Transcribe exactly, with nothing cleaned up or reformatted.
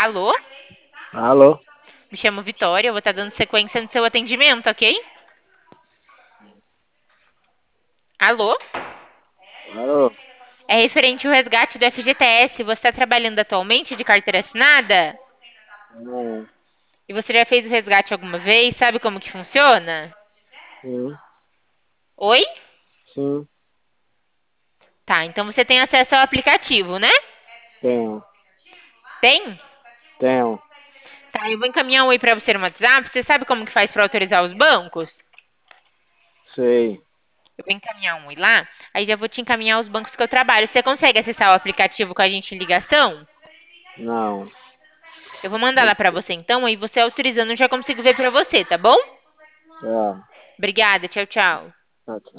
Alô? Alô? Me chamo Vitória, eu vou estar dando sequência no seu atendimento, ok? Alô? Alô? É referente ao resgate do F G T S. Você está trabalhando atualmente de carteira assinada? Não. E você já fez o resgate alguma vez? Sabe como que funciona? Sim, Oi? sim, Tá, então você tem acesso ao aplicativo, né? tenho, Tem? tenho, Tá, eu vou encaminhar um oi pra você no WhatsApp. Você sabe como que faz para autorizar os bancos? sei, Eu vou encaminhar um oi lá, aí já vou te encaminhar os bancos que eu trabalho. Você consegue acessar o aplicativo com a gente em ligação? não, Eu vou mandar lá pra você então, aí você autorizando eu já consigo ver pra você, tá bom? tá, Obrigada, tchau, tchau. tá, tá.